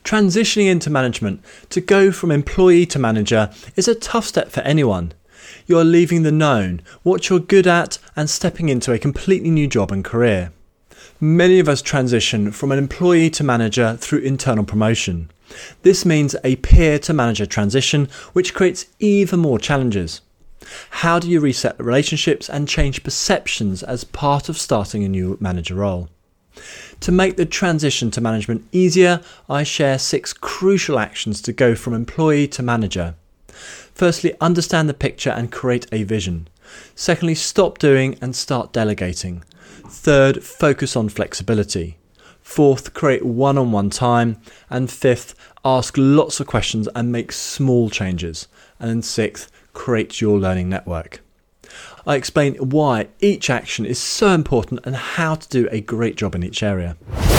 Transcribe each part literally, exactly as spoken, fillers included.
Transitioning into management, to go from employee to manager, is a tough step for anyone. You're leaving the known, what you're good at, and stepping into a completely new job and career. Many of us transition from an employee to manager through internal promotion. This means a peer to manager transition, which creates even more challenges. How do you reset the relationships and change perceptions as part of starting a new manager role? To make the transition to management easier, I share six crucial actions to go from employee to manager. Firstly, understand the picture and create a vision. Secondly, stop doing and start delegating. Third, focus on flexibility. Fourth, create one-on-one time. And fifth, ask lots of questions and make small changes. And then sixth, create your learning network. I explain why each action is so important and how to do a great job in each area.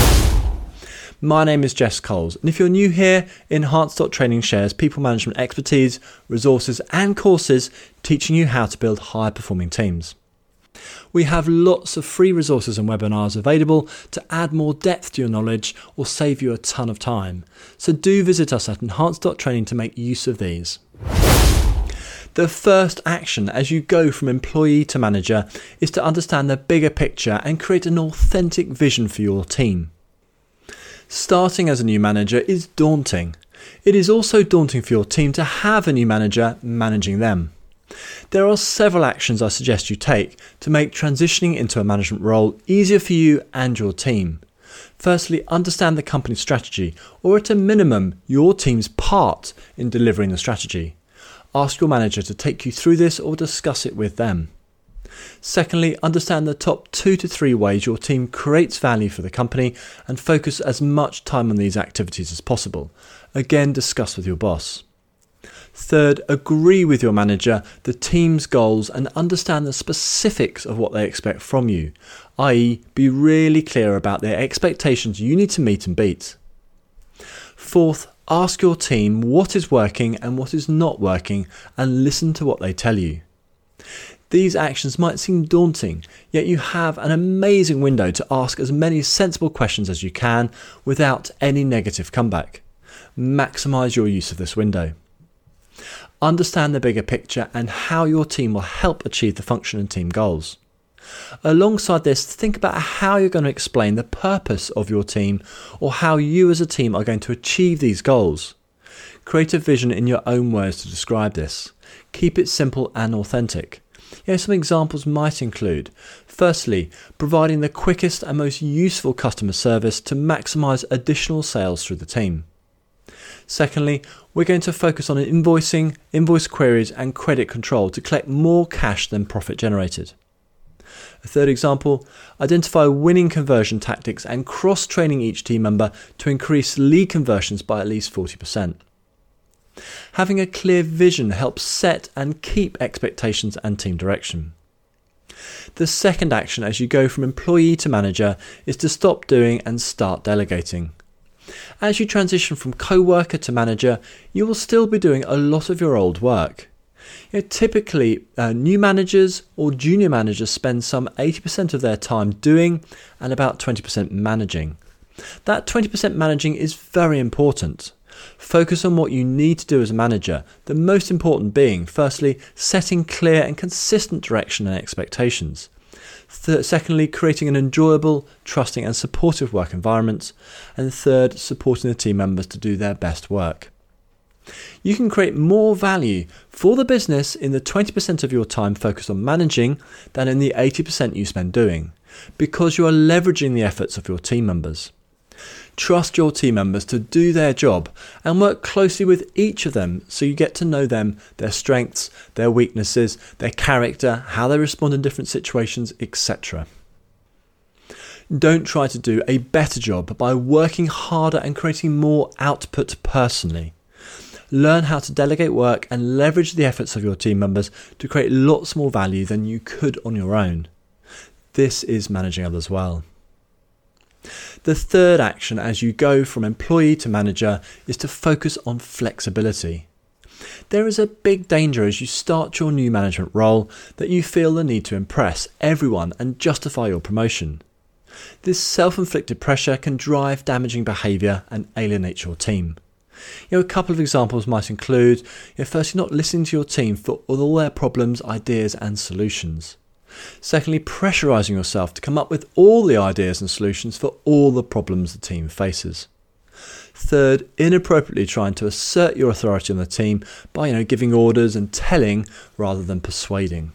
My name is Jess Coles, and if you're new here, Enhanced Training shares people management expertise, resources and courses teaching you how to build high-performing teams. We have lots of free resources and webinars available to add more depth to your knowledge or save you a ton of time. So do visit us at Enhanced Training to make use of these. The first action as you go from employee to manager is to understand the bigger picture and create an authentic vision for your team. Starting as a new manager is daunting. It is also daunting for your team to have a new manager managing them. There are several actions I suggest you take to make transitioning into a management role easier for you and your team. Firstly, understand the company's strategy, or at a minimum, your team's part in delivering the strategy. Ask your manager to take you through this or discuss it with them. Secondly, understand the top two to three ways your team creates value for the company and focus as much time on these activities as possible. Again, discuss with your boss. Third, agree with your manager the team's goals and understand the specifics of what they expect from you, that is, be really clear about their expectations you need to meet and beat. Fourth, ask your team what is working and what is not working and listen to what they tell you. These actions might seem daunting, yet you have an amazing window to ask as many sensible questions as you can without any negative comeback. Maximise your use of this window. Understand the bigger picture and how your team will help achieve the function and team goals. Alongside this, think about how you're going to explain the purpose of your team or how you as a team are going to achieve these goals. Create a vision in your own words to describe this. Keep it simple and authentic. You know, some examples might include, firstly, providing the quickest and most useful customer service to maximise additional sales through the team. Secondly, we're going to focus on invoicing, invoice queries and credit control to collect more cash than profit generated. A third example, identify winning conversion tactics and cross-training each team member to increase lead conversions by at least forty percent. Having a clear vision helps set and keep expectations and team direction. The second action as you go from employee to manager is to stop doing and start delegating. As you transition from co-worker to manager, you will still be doing a lot of your old work. You know, typically, uh, new managers or junior managers spend some eighty percent of their time doing and about twenty percent managing. That twenty percent managing is very important. Focus on what you need to do as a manager, the most important being, firstly, setting clear and consistent direction and expectations. Th- secondly, creating an enjoyable, trusting and supportive work environment. And third, supporting the team members to do their best work. You can create more value for the business in the twenty percent of your time focused on managing than in the eighty percent you spend doing, because you are leveraging the efforts of your team members. Trust your team members to do their job and work closely with each of them so you get to know them, their strengths, their weaknesses, their character, how they respond in different situations, et cetera. Don't try to do a better job by working harder and creating more output personally. Learn how to delegate work and leverage the efforts of your team members to create lots more value than you could on your own. This is managing others well. The third action as you go from employee to manager is to focus on flexibility. There is a big danger as you start your new management role that you feel the need to impress everyone and justify your promotion. This self-inflicted pressure can drive damaging behaviour and alienate your team. You know, a couple of examples might include, you know, firstly, not listening to your team for all their problems, ideas and solutions. Secondly, pressurising yourself to come up with all the ideas and solutions for all the problems the team faces. Third, inappropriately trying to assert your authority on the team by, you know, giving orders and telling rather than persuading.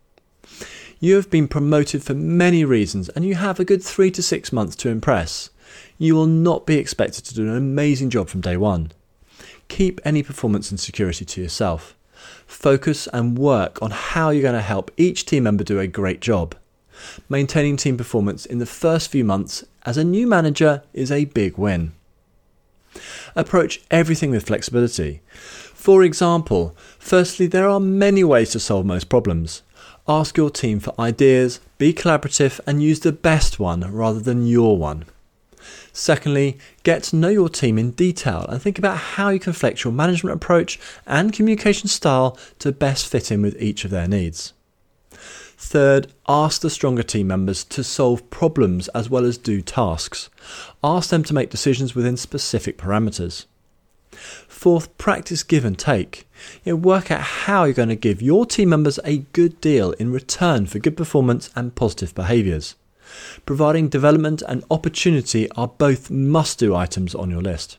You have been promoted for many reasons and you have a good three to six months to impress. You will not be expected to do an amazing job from day one. Keep any performance insecurity to yourself. Focus and work on how you're going to help each team member do a great job. Maintaining team performance in the first few months as a new manager is a big win. Approach everything with flexibility. For example, firstly, there are many ways to solve most problems. Ask your team for ideas, be collaborative and use the best one rather than your one. Secondly, get to know your team in detail and think about how you can flex your management approach and communication style to best fit in with each of their needs. Third, ask the stronger team members to solve problems as well as do tasks. Ask them to make decisions within specific parameters. Fourth, practice give and take. You know, work out how you're going to give your team members a good deal in return for good performance and positive behaviours. Providing development and opportunity are both must-do items on your list.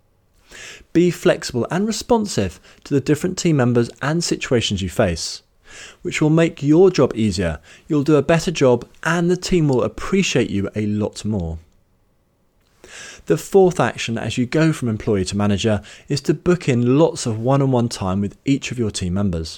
Be flexible and responsive to the different team members and situations you face, which will make your job easier. You'll do a better job and the team will appreciate you a lot more. The fourth action as you go from employee to manager is to book in lots of one-on-one time with each of your team members.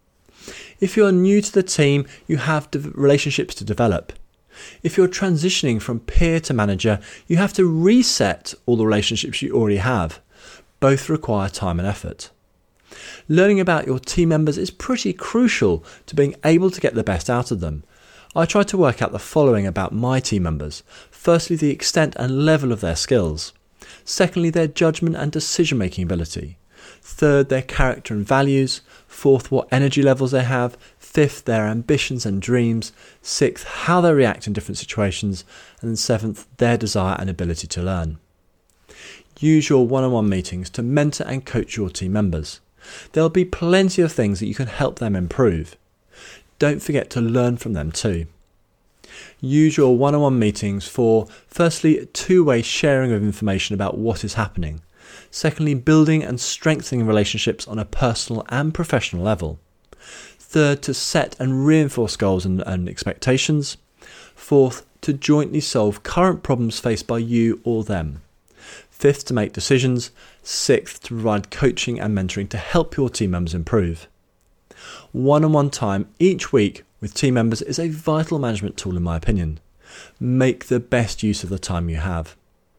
If you're new to the team, you have relationships to develop. If you're transitioning from peer to manager, you have to reset all the relationships you already have. Both require time and effort. Learning about your team members is pretty crucial to being able to get the best out of them. I try to work out the following about my team members. Firstly, the extent and level of their skills. Secondly, their judgment and decision-making ability. Third, their character and values. Fourth, what energy levels they have. Fifth, their ambitions and dreams. Sixth, how they react in different situations. And then seventh, their desire and ability to learn. Use your one-on-one meetings to mentor and coach your team members. There'll be plenty of things that you can help them improve. Don't forget to learn from them too. Use your one-on-one meetings for, firstly, two-way sharing of information about what is happening. Secondly, building and strengthening relationships on a personal and professional level. Third, to set and reinforce goals and, and expectations. Fourth, to jointly solve current problems faced by you or them. Fifth, to make decisions. Sixth, to provide coaching and mentoring to help your team members improve. One-on-one time each week with team members is a vital management tool in my opinion. Make the best use of the time you have.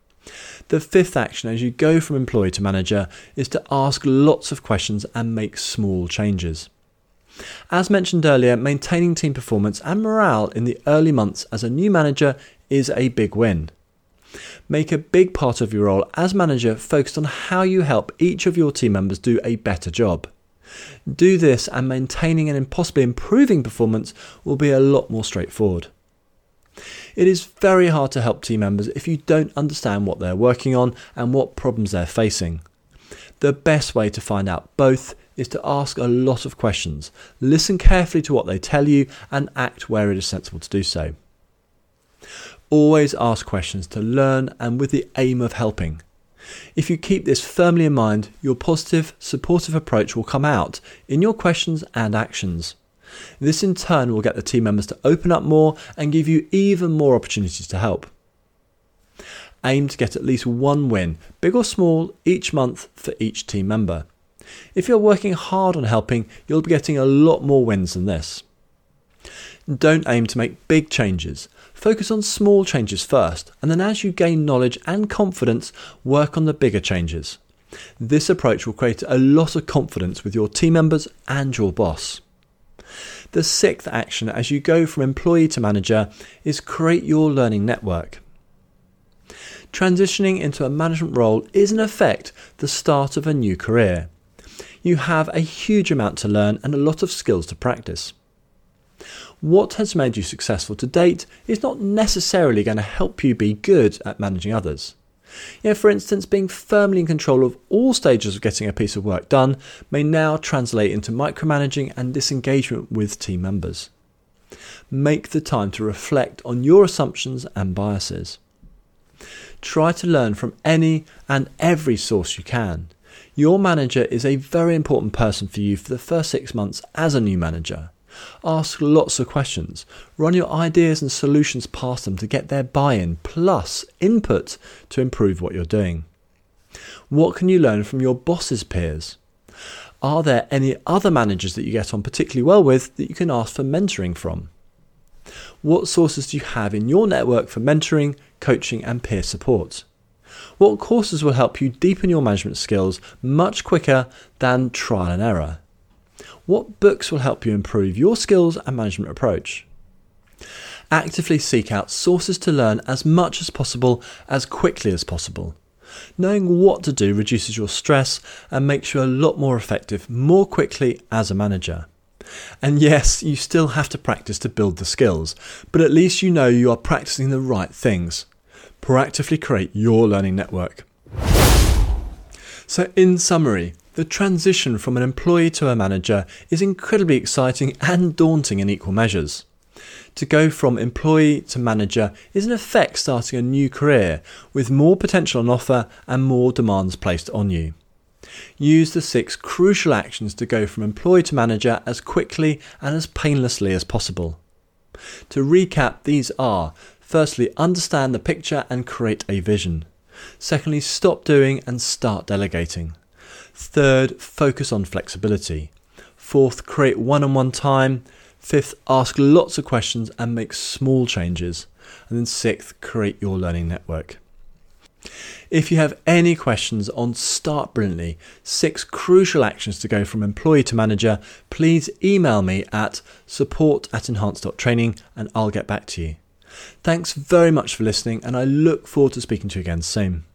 The fifth action as you go from employee to manager is to ask lots of questions and make small changes. As mentioned earlier, maintaining team performance and morale in the early months as a new manager is a big win. Make a big part of your role as manager focused on how you help each of your team members do a better job. Do this and maintaining and possibly improving performance will be a lot more straightforward. It is very hard to help team members if you don't understand what they're working on and what problems they're facing. The best way to find out both is to ask a lot of questions, listen carefully to what they tell you and act where it is sensible to do so. Always ask questions to learn and with the aim of helping. If you keep this firmly in mind, your positive, supportive approach will come out in your questions and actions. This in turn will get the team members to open up more and give you even more opportunities to help. Aim to get at least one win, big or small, each month for each team member. If you're working hard on helping, you'll be getting a lot more wins than this. Don't aim to make big changes. Focus on small changes first, and then as you gain knowledge and confidence, work on the bigger changes. This approach will create a lot of confidence with your team members and your boss. The sixth action as you go from employee to manager is create your learning network. Transitioning into a management role is in effect the start of a new career. You have a huge amount to learn and a lot of skills to practice. What has made you successful to date is not necessarily going to help you be good at managing others. You know, for instance, being firmly in control of all stages of getting a piece of work done may now translate into micromanaging and disengagement with team members. Make the time to reflect on your assumptions and biases. Try to learn from any and every source you can. Your manager is a very important person for you for the first six months as a new manager. Ask lots of questions. Run your ideas and solutions past them to get their buy-in plus input to improve what you're doing. What can you learn from your boss's peers? Are there any other managers that you get on particularly well with that you can ask for mentoring from? What sources do you have in your network for mentoring, coaching and peer support? What courses will help you deepen your management skills much quicker than trial and error? What books will help you improve your skills and management approach? Actively seek out sources to learn as much as possible, as quickly as possible. Knowing what to do reduces your stress and makes you a lot more effective more quickly as a manager. And yes, you still have to practice to build the skills, but at least you know you are practicing the right things. Proactively create your learning network. So in summary, the transition from an employee to a manager is incredibly exciting and daunting in equal measures. To go from employee to manager is in effect starting a new career with more potential on offer and more demands placed on you. Use the six crucial actions to go from employee to manager as quickly and as painlessly as possible. To recap, these are: firstly, understand the picture and create a vision. Secondly, stop doing and start delegating. Third, focus on flexibility. Fourth, create one-on-one time. Fifth, ask lots of questions and make small changes. And then sixth, create your learning network. If you have any questions on Start Brilliantly, six crucial actions to go from employee to manager, please email me at support at enhance dot training and I'll get back to you. Thanks very much for listening and I look forward to speaking to you again soon.